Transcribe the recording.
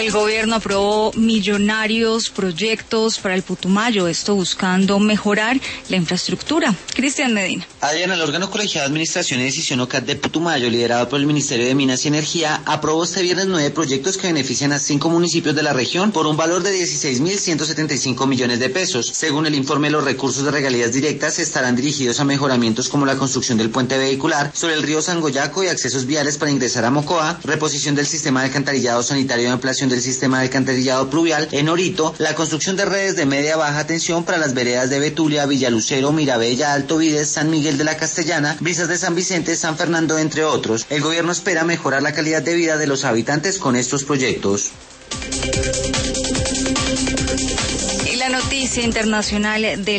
El gobierno aprobó millonarios proyectos para el Putumayo, esto buscando mejorar la infraestructura. Cristian Medina. Adriana, el órgano colegiado de administración y decisión OCAD de Putumayo, liderado por el Ministerio de Minas y Energía, aprobó este viernes 9 proyectos que benefician a 5 municipios de la región por un valor de 16.175 millones de pesos. Según el informe, los recursos de regalías directas estarán dirigidos a mejoramientos como la construcción del puente vehicular sobre el río Sangoyaco y accesos viales para ingresar a Mocoa, reposición del sistema de alcantarillado sanitario y ampliación del sistema de alcantarillado pluvial en Orito, la construcción de redes de media-baja tensión para las veredas de Betulia, Villalucero, Mirabella, Alto Vides, San Miguel de la Castellana, Brisas de San Vicente, San Fernando, entre otros. El gobierno espera mejorar la calidad de vida de los habitantes con estos proyectos. Y la noticia internacional de